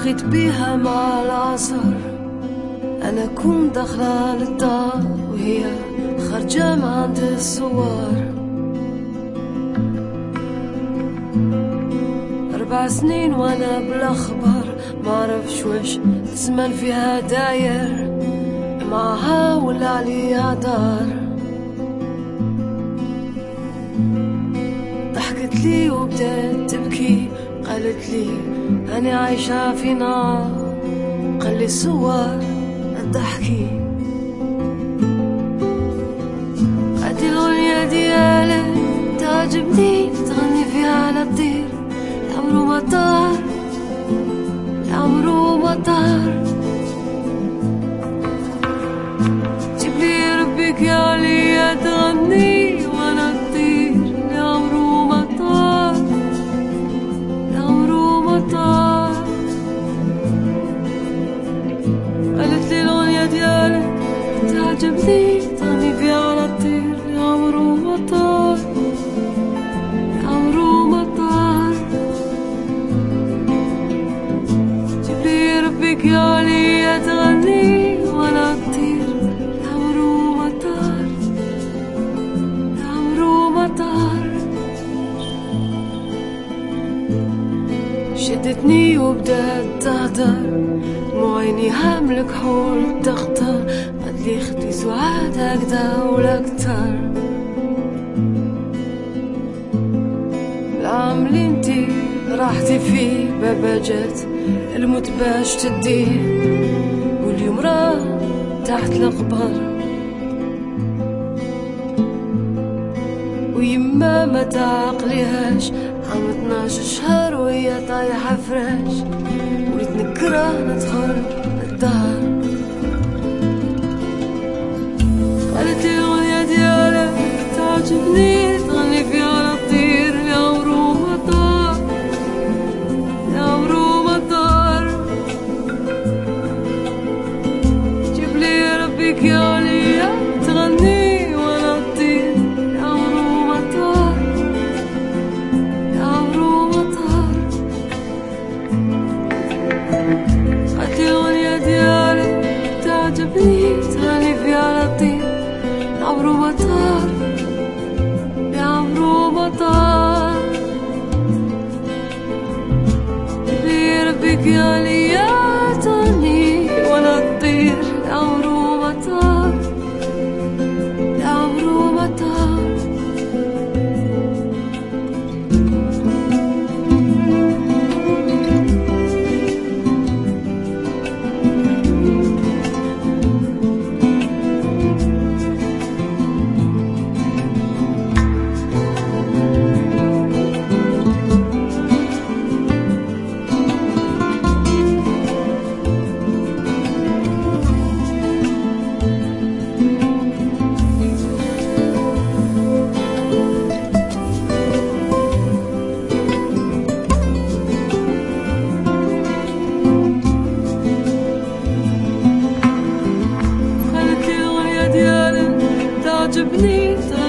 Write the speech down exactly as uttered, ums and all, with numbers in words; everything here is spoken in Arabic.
التقيت بيها مع العصر، أنا كنت داخلة للدار وهي خارجة ما عند الصور. أربع سنين وأنا بالأخبار معرفش واش الزمان فيها داير، معها ولا عليها دار. ضحكت لي وبدأت تبكي، قالت لي أنا عايشة في نار. قال لي صور الضحكي، هادي الأغنية ديالك تعجبني، تغني فيها على الطير. العمرو ما طار، العمرو ما طار. جيبلي ربك يا عليا تغني وانا نطير. العمرو ما طار، العمرو ما طار. قالت لي الأغنية ديالك تعجبني، تغني فيها على الطير. العمرو ما طار، العمرو ما طار. جيبلي ربك يا عليا تغني وانا نطير. العمرو ما طار، العمرو ما طار. شدتني وبدأت تهدر، مو عيني هاملك حول تختار. قالتلي خدي سعاد هكدا ولا كتر. العام اللي انتي راحتي فيه بابا جات الموت باش تديه، واليوم راه تحت القبر. ويما ما تعقليهاش، عام اثناش شهر وهي طايحة فراش. وليت نكره ندخل الدار. قالت لي الأغنية ديالك تعجبني، تغني فيها على الطير. العمرو ما طار، العمرو ما طار. جيبلي ربك يا عليا تغني وانا نطير. العمرو ما طار، العمرو ما طار. قالت لي الأغنية ديالك تعجبني، تغني فيها على الطير. العمرو ما طار، العمرو ما طار. جيبلي ربك يا عليا تغني وانا نطير. العمرو ما طار، العمرو ما طار. تعجبني